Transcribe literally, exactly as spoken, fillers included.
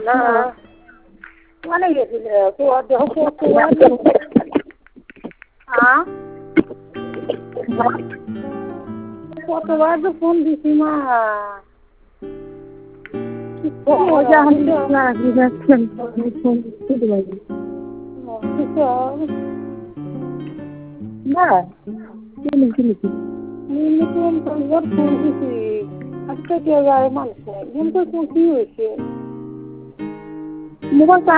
না মানে গেছিলে কতবার তো ফোন দিছি মা না ফোন দিছি আজকে কে যায় মানুষ কিন্তু কি হয়েছে মোবাইল